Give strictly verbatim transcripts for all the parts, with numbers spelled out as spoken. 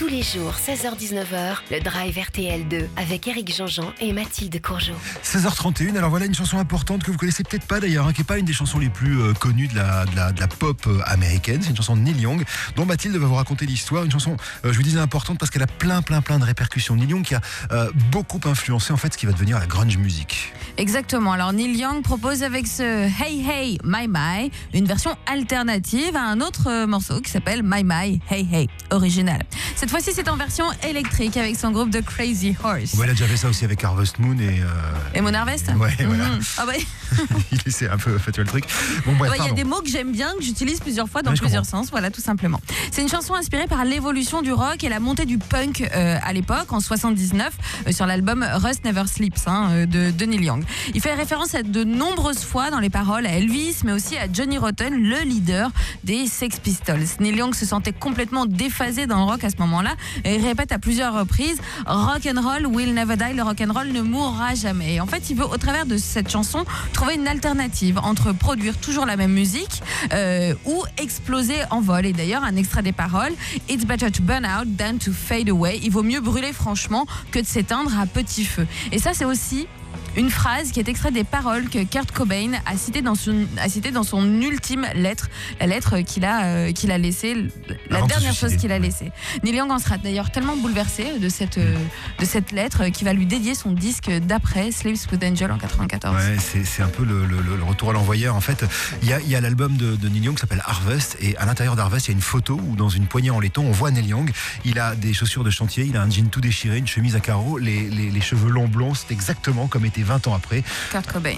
Tous les jours, seize heures dix-neuf heures, le Drive R T L deux avec Éric Jean-Jean et Mathilde Courgeot. seize heures trente et une, alors voilà une chanson importante que vous connaissez peut-être pas d'ailleurs, hein, qui n'est pas une des chansons les plus euh, connues de la, de, la, de la pop euh, américaine. C'est une chanson de Neil Young dont Mathilde va vous raconter l'histoire. Une chanson, euh, je vous disais, importante parce qu'elle a plein plein plein de répercussions. Neil Young qui a euh, beaucoup influencé en fait ce qui va devenir la grunge music. Exactement, alors Neil Young propose avec ce Hey Hey My My une version alternative à un autre euh, morceau qui s'appelle My My Hey Hey, original. Cette fois-ci c'est en version électrique avec son groupe The Crazy Horse. Ouais, il a déjà fait ça aussi avec Harvest Moon et... Euh... Et Mon Harvest. Ouais, mmh. voilà. Ah ouais. Il essaie un peu fait le truc. Bon, bref, il ouais, y a des mots que j'aime bien, que j'utilise plusieurs fois dans ouais, plusieurs sens, voilà, tout simplement. C'est une chanson inspirée par l'évolution du rock et la montée du punk euh, à l'époque, en soixante-dix-neuf, euh, sur l'album Rust Never Sleeps hein, de, de Neil Young. Il fait référence à de nombreuses fois dans les paroles à Elvis, mais aussi à Johnny Rotten, le leader des Sex Pistols. Neil Young se sentait complètement déphasé dans le rock à ce moment-là et il répète à plusieurs reprises « Rock and roll will never die », le rock and roll ne mourra jamais. Et en fait, il veut, au travers de cette chanson, trouver une alternative entre produire toujours la même musique euh, ou exploser en vol. Et d'ailleurs, un extrait des paroles « It's better to burn out than to fade away ». Il vaut mieux brûler franchement que de s'éteindre à petit feu. Et ça, c'est aussi une phrase qui est extraite des paroles que Kurt Cobain a citées dans son, a cité dans son ultime lettre, la lettre qu'il a, euh, qu'il a laissée, la Avant dernière de se suicider. chose qu'il a laissée. Neil Young en sera d'ailleurs tellement bouleversé de cette, euh, de cette lettre qu'il va lui dédier son disque d'après, Slaves with Angel, en quatre-vingt-quatorze. Ouais, c'est, c'est un peu le, le, le retour à l'envoyeur. En fait, il y a, il y a l'album de, de Neil Young qui s'appelle Harvest, et à l'intérieur d'Harvest, il y a une photo où dans une poignée en laiton, on voit Neil Young. Il a des chaussures de chantier, il a un jean tout déchiré, une chemise à carreaux, les, les, les cheveux longs blonds. C'est exactement comme était vingt ans après Kurt Cobain.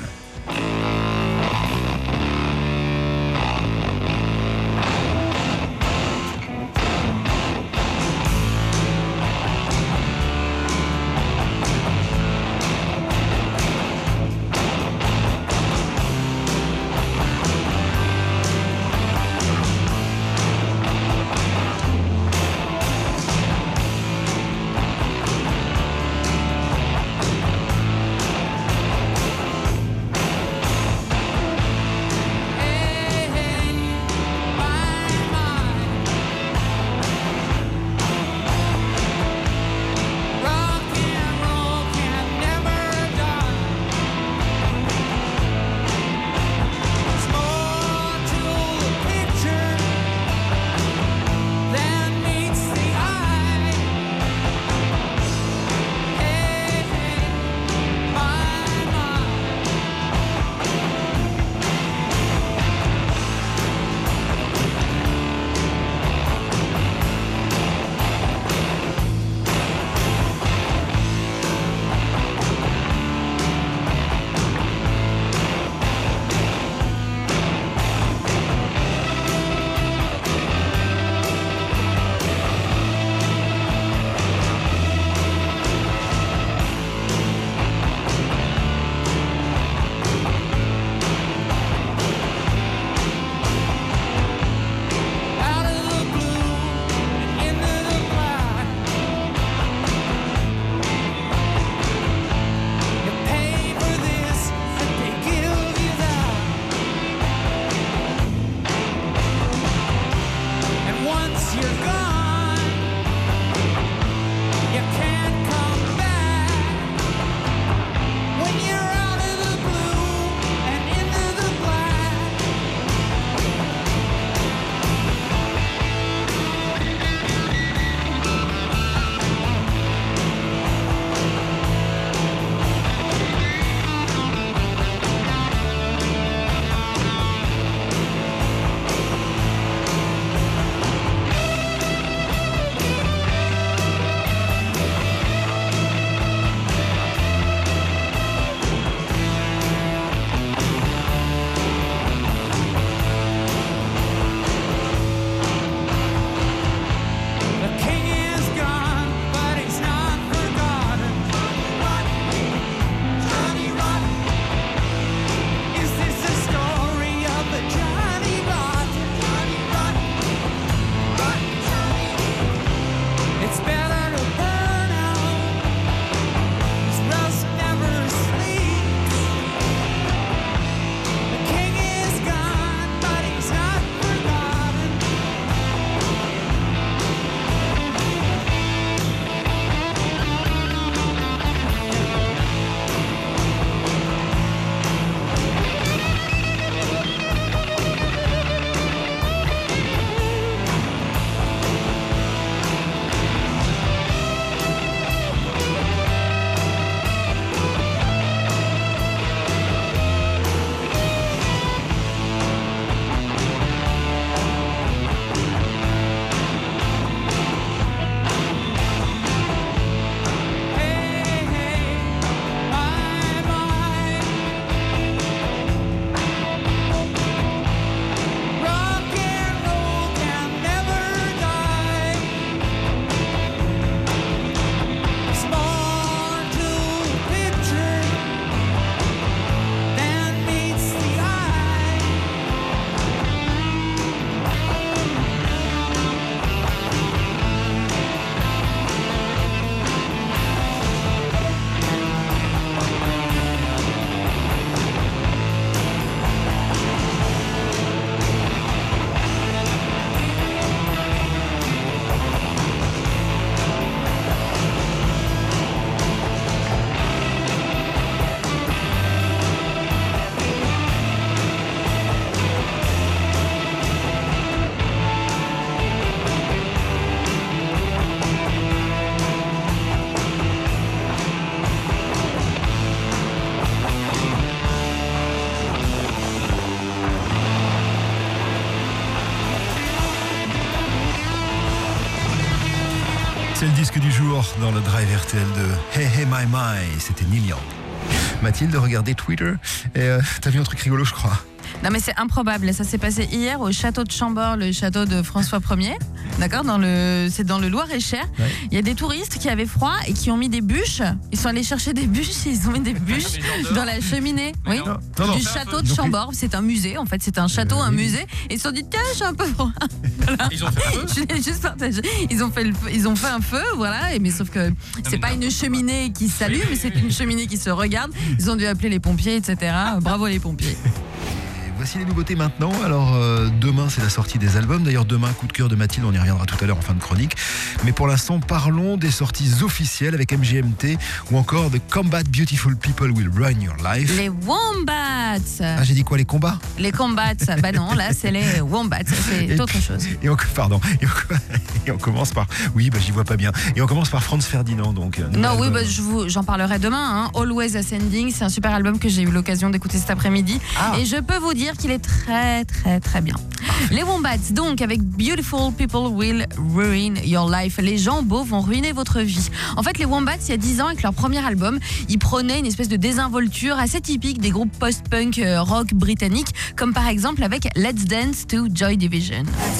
C'est le disque du jour dans le Drive R T L de Hey Hey My My, c'était Neil Young. Mathilde, regardez Twitter et euh, t'as vu un truc rigolo, je crois. Non mais c'est improbable, ça s'est passé hier au château de Chambord, le château de François Ier. D'accord, dans le, c'est dans le Loir-et-Cher. Ouais. Il y a des touristes qui avaient froid et qui ont mis des bûches. Ils sont allés chercher des bûches, ils ont mis des bûches dans la cheminée. Oui, non, non, non, du château de Chambord. C'est un musée, en fait, c'est un château, euh, un musée. Et ils se sont dit, tiens, j'ai un peu froid. Voilà. Ils ont fait un feu. Je l'ai juste partagé. Ils ont fait, le, ils ont fait un feu, voilà. Et, mais sauf que c'est pas une cheminée qui s'allume, mais c'est une cheminée qui se regarde. Ils ont dû appeler les pompiers, et cetera. Bravo les pompiers. Voici les nouveautés maintenant. Alors euh, demain c'est la sortie des albums. D'ailleurs demain coup de cœur de Mathilde, on y reviendra tout à l'heure en fin de chronique. Mais pour l'instant parlons des sorties officielles avec M G M T ou encore The Combat Beautiful People Will Run Your Life. Les Wombats. Ah j'ai dit quoi, les combats? Les combats. Bah non, là c'est les Wombats, c'est et autre puis, chose. Et on, pardon. Et on, et on commence par. Oui bah j'y vois pas bien. Et on commence par Franz Ferdinand donc. Non oui bah, je vous, j'en parlerai demain. Hein. Always Ascending, c'est un super album que j'ai eu l'occasion d'écouter cet après-midi. Ah. Et je peux vous dire qu'il est très très très bien. Les Wombats donc avec Beautiful People Will Ruin Your Life. Les gens beaux vont ruiner votre vie. En fait les Wombats il y a dix ans avec leur premier album ils prenaient une espèce de désinvolture assez typique des groupes post-punk euh, rock britanniques comme par exemple avec Let's Dance to Joy Division.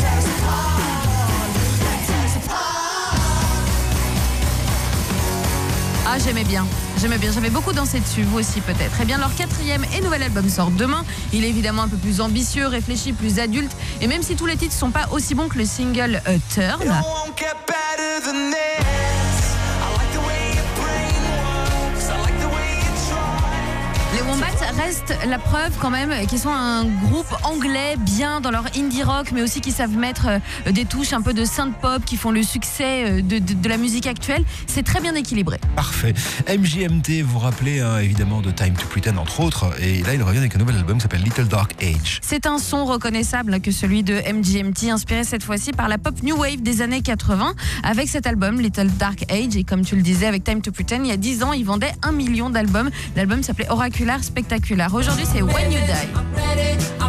Ah j'aimais bien, j'aimais bien, j'avais beaucoup dansé dessus, vous aussi peut-être. Eh bien leur quatrième et nouvel album sort demain. Il est évidemment un peu plus ambitieux, réfléchi, plus adulte. Et même si tous les titres sont pas aussi bons que le single euh, Turn. Les Wombats restent la preuve quand même qu'ils sont un groupe anglais bien dans leur indie rock mais aussi qui savent mettre des touches un peu de synth pop qui font le succès de, de, de la musique actuelle. C'est très bien équilibré. Parfait. M G M T, vous vous rappelez hein, évidemment de Time to Pretend entre autres et là il revient avec un nouvel album qui s'appelle Little Dark Age. C'est un son reconnaissable que celui de M G M T inspiré cette fois-ci par la pop new wave des années quatre-vingts avec cet album Little Dark Age et comme tu le disais avec Time to Pretend il y a dix ans ils vendaient un million d'albums. L'album s'appelait Oracular Spectacular. Aujourd'hui, c'est When You Die. Ah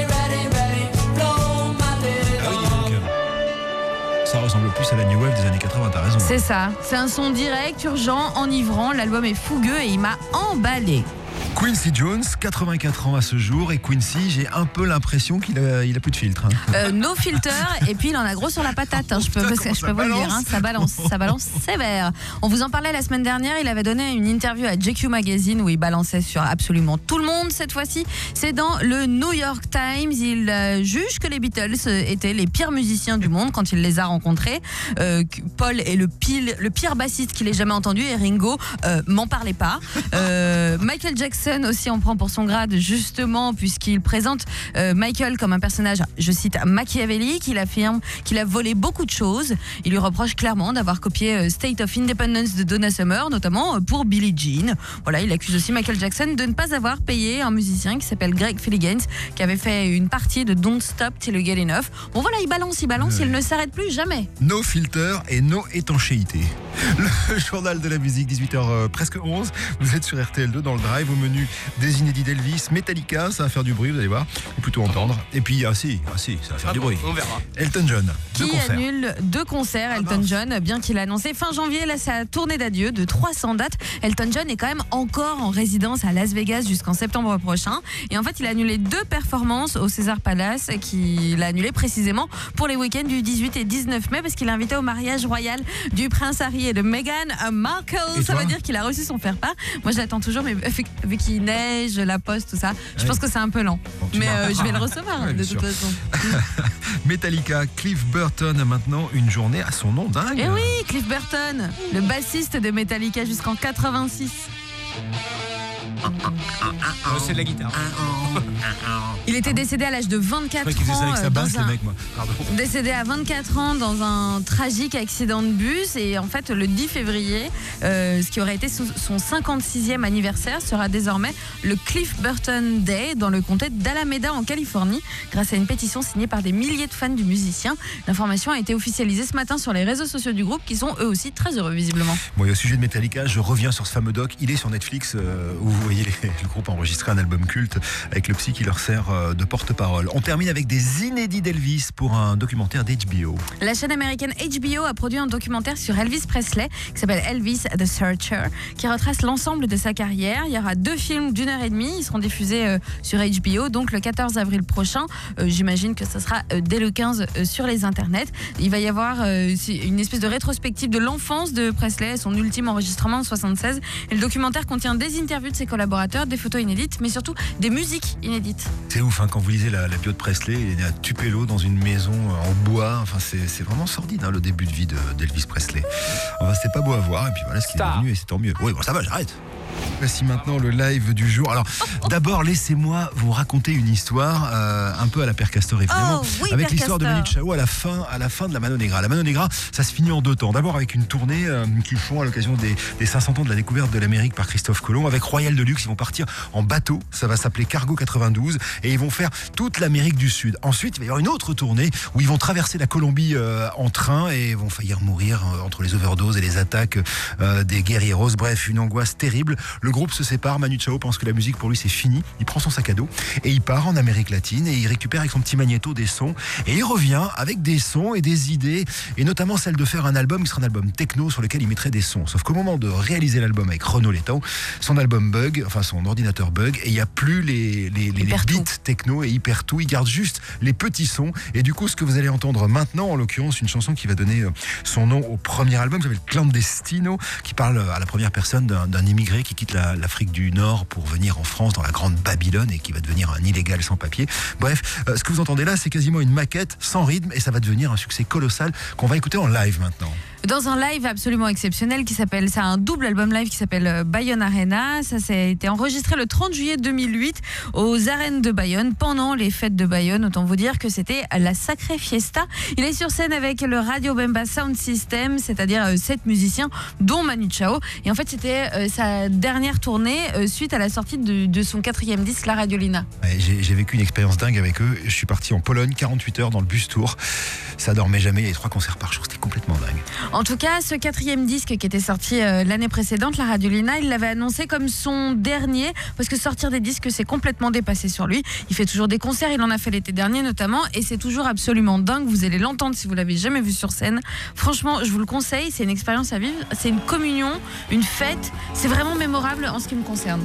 oui, donc, ça ressemble plus à la New Wave des années quatre-vingts, t'as raison. C'est ça. C'est un son direct, urgent, enivrant. L'album est fougueux et il m'a emballé. Quincy Jones, quatre-vingt-quatre ans à ce jour, et Quincy, j'ai un peu l'impression qu'il a, il a plus de filtre. Hein. Euh, no filter, et puis il en a gros sur la patate, hein, je peux, Putain, je peux vous le dire, hein, ça balance, ça balance sévère. On vous en parlait la semaine dernière, il avait donné une interview à J Q Magazine où il balançait sur absolument tout le monde cette fois-ci. C'est dans le New York Times, il euh, juge que les Beatles étaient les pires musiciens du monde quand il les a rencontrés. Euh, Paul est le pire, le pire bassiste qu'il ait jamais entendu, et Ringo, euh, m'en parlait pas. Euh, Michael Jackson aussi en prend pour son grade justement puisqu'il présente euh, Michael comme un personnage, je cite, machiavélique. Il affirme qu'il a volé beaucoup de choses. Il lui reproche clairement d'avoir copié euh, State of Independence de Donna Summer, notamment euh, pour Billie Jean. Voilà, il accuse aussi Michael Jackson de ne pas avoir payé un musicien qui s'appelle Greg Philligans qui avait fait une partie de Don't Stop Till You Get Enough. Bon voilà, il balance, il balance, ouais. Il ne s'arrête plus jamais. No filter et no étanchéité. Le journal de la musique, dix-huit heures euh, presque onze. Vous êtes sur R T L deux dans le Drive. Au menu des inédits d'Elvis, Metallica, ça va faire du bruit, vous allez voir, ou plutôt entendre. Et puis, ah si, ah si, ça va faire ah du bon, bruit. On verra. Elton John, qui deux concerts. annule deux concerts, Elton ah John, bien qu'il a annoncé fin janvier là, sa tournée d'adieu de trois cents dates. Elton John est quand même encore en résidence à Las Vegas jusqu'en septembre prochain. Et en fait, il a annulé deux performances au Caesars Palace, qu'il a annulé précisément pour les week-ends du dix-huit et dix-neuf mai, parce qu'il est invité au mariage royal du prince Harry et de Meghan Markle. Et ça toi veut dire qu'il a reçu son faire-part. Moi, je l'attends toujours, mais vu qu'il neige, la poste, tout ça, je ouais. pense que c'est un peu lent. Bon, mais euh, je vais le recevoir ouais, de toute façon. Metallica, Cliff Burton a maintenant une journée à son nom dingue. Eh oui, Cliff Burton, le bassiste de Metallica jusqu'en quatre-vingt-six. C'est de la guitare. Il était décédé à l'âge de vingt-quatre ans. Avec sa basse, un... les mecs, moi. Pardon. Décédé à vingt-quatre ans dans un tragique accident de bus. Et en fait, le dix février, euh, ce qui aurait été son cinquante-sixième anniversaire, sera désormais le Cliff Burton Day dans le comté d'Alameda en Californie, grâce à une pétition signée par des milliers de fans du musicien. L'information a été officialisée ce matin sur les réseaux sociaux du groupe, qui sont eux aussi très heureux visiblement. Bon, et au sujet de Metallica, je reviens sur ce fameux doc. Il est sur Netflix, euh, où voyez les, le groupe enregistrer un album culte avec le psy qui leur sert de porte-parole. On termine avec des inédits d'Elvis pour un documentaire d'H B O. La chaîne américaine H B O a produit un documentaire sur Elvis Presley qui s'appelle Elvis the Searcher, qui retrace l'ensemble de sa carrière. Il y aura deux films d'une heure et demie. Ils seront diffusés euh, sur H B O, donc le quatorze avril prochain. Euh, j'imagine que ça sera euh, dès le quinze euh, sur les internets. Il va y avoir euh, une espèce de rétrospective de l'enfance de Presley, son ultime enregistrement en soixante-seize. Et le documentaire contient des interviews de ses collaborateurs, des photos inédites, mais surtout des musiques inédites. C'est ouf, hein, quand vous lisez la, la bio de Presley, il est né à Tupelo dans une maison en bois. Enfin, c'est, c'est vraiment sordide, hein, le début de vie de, d'Elvis Presley. Enfin, c'était pas beau à voir, et puis voilà ce qu'il est devenu, et c'est tant mieux. Oui, bon, ça va, j'arrête. Voici maintenant le live du jour. Alors, d'abord, laissez-moi vous raconter une histoire euh, un peu à la Père Castor, évidemment, oh, oui, avec Père l'histoire Castor. de Manu Chao à la fin, à la fin de la Mano Negra. La Mano Negra, ça se finit en deux temps. D'abord avec une tournée euh, qu'ils font à l'occasion des, des cinq cents ans de la découverte de l'Amérique par Christophe Colomb. Avec Royal Deluxe, ils vont partir en bateau. Ça va s'appeler Cargo quatre-vingt-douze et ils vont faire toute l'Amérique du Sud. Ensuite, il va y avoir une autre tournée où ils vont traverser la Colombie euh, en train et vont faillir mourir euh, entre les overdoses et les attaques euh, des guerrieros. Bref, une angoisse terrible. Le groupe se sépare. Manu Chao pense que la musique pour lui c'est fini. Il prend son sac à dos et il part en Amérique latine et il récupère avec son petit magnéto des sons et il revient avec des sons et des idées et notamment celle de faire un album qui sera un album techno sur lequel il mettrait des sons. Sauf qu'au moment de réaliser l'album avec Renaud Letao, son album bug, enfin son ordinateur bug et il n'y a plus les, les, les, les beats techno et hyper tout. Il garde juste les petits sons et du coup ce que vous allez entendre maintenant, en l'occurrence une chanson qui va donner son nom au premier album qui s'appelle Clandestino, qui parle à la première personne d'un, d'un immigré qui quitte la, l'Afrique du Nord pour venir en France dans la grande Babylone et qui va devenir un illégal sans papier. Bref, euh, ce que vous entendez là, c'est quasiment une maquette sans rythme et ça va devenir un succès colossal qu'on va écouter en live maintenant. Dans un live absolument exceptionnel qui s'appelle, c'est un double album live qui s'appelle Bayonne Arena. Ça, ça a été enregistré le trente juillet deux mille huit aux arènes de Bayonne pendant les fêtes de Bayonne. Autant vous dire que c'était la sacrée fiesta. Il est sur scène avec le Radio Bemba Sound System, c'est-à-dire euh, sept musiciens, dont Manu Chao. Et en fait, c'était euh, sa dernière tournée euh, suite à la sortie de, de son quatrième disque, La Radiolina. Ouais, j'ai, j'ai vécu une expérience dingue avec eux. Je suis parti en Pologne, quarante-huit heures dans le bus tour. Ça dormait jamais. Il y avait trois concerts par jour. C'était complètement dingue. En tout cas, ce quatrième disque qui était sorti euh, l'année précédente, La Radiolina, il l'avait annoncé comme son dernier, parce que sortir des disques, c'est complètement dépassé sur lui. Il fait toujours des concerts, il en a fait l'été dernier notamment, et c'est toujours absolument dingue. Vous allez l'entendre si vous l'avez jamais vu sur scène. Franchement, je vous le conseille, c'est une expérience à vivre, c'est une communion, une fête. C'est vraiment mémorable en ce qui me concerne.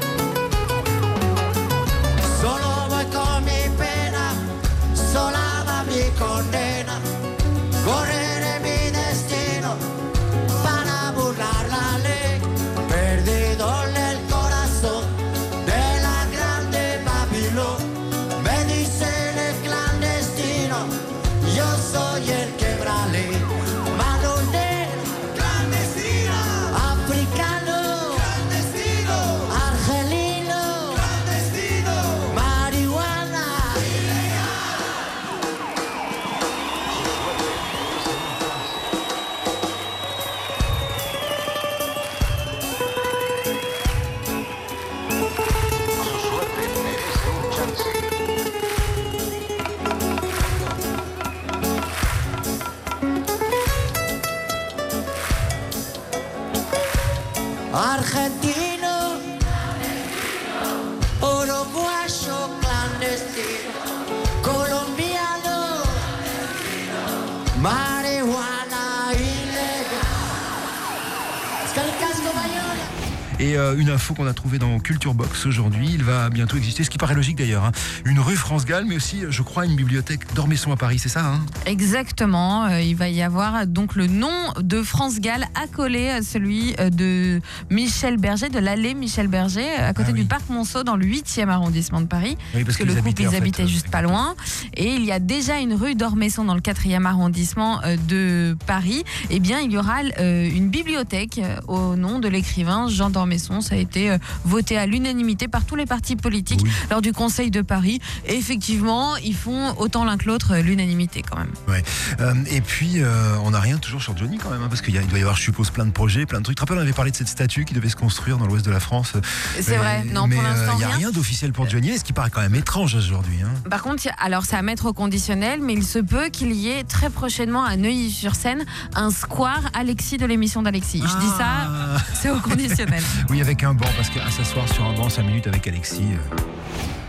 Solo voy con mi pena, sola va Argentino, uruguayo clandestino, colombiano, marihuana ilegal. Scalcasco Bayona. Et euh, une info qu'on a trouvée dans Culture Box aujourd'hui, il va bientôt exister, ce qui paraît logique d'ailleurs, hein, une rue France Gall, mais aussi, je crois, une bibliothèque d'Ormesson à Paris, c'est ça hein? Exactement, euh, il va y avoir donc le nom de France Gall accolé à celui de Michel Berger, de l'allée Michel Berger, à côté ah, oui. du parc Monceau, dans le huitième arrondissement de Paris, oui, parce, parce que le couple, ils habitaient fait, juste euh, pas loin. Et il y a déjà une rue d'Ormesson dans le quatrième arrondissement de Paris. Eh bien, il y aura euh, une bibliothèque au nom de l'écrivain Jean d'Ormesson. Ça a été euh, voté à l'unanimité par tous les partis politiques oui. lors du Conseil de Paris. Et effectivement, ils font autant l'un que l'autre euh, l'unanimité quand même. Ouais. Euh, et puis, euh, on n'a rien toujours sur Johnny quand même, hein, parce qu'il y a, il doit y avoir, je suppose, plein de projets, plein de trucs. Tu te rappelles, on avait parlé de cette statue qui devait se construire dans l'ouest de la France. C'est mais, vrai, non, mais, pour l'instant, il n'y a rien, rien d'officiel pour Johnny, ce qui paraît quand même étrange aujourd'hui. Hein. Par contre, alors c'est à mettre au conditionnel, mais il se peut qu'il y ait très prochainement à Neuilly-sur-Seine un square Alexis de l'émission d'Alexis. Ah. Je dis ça, c'est au conditionnel. Oui, avec un banc, parce qu'à s'asseoir sur un banc cinq minutes avec Alexis... Euh...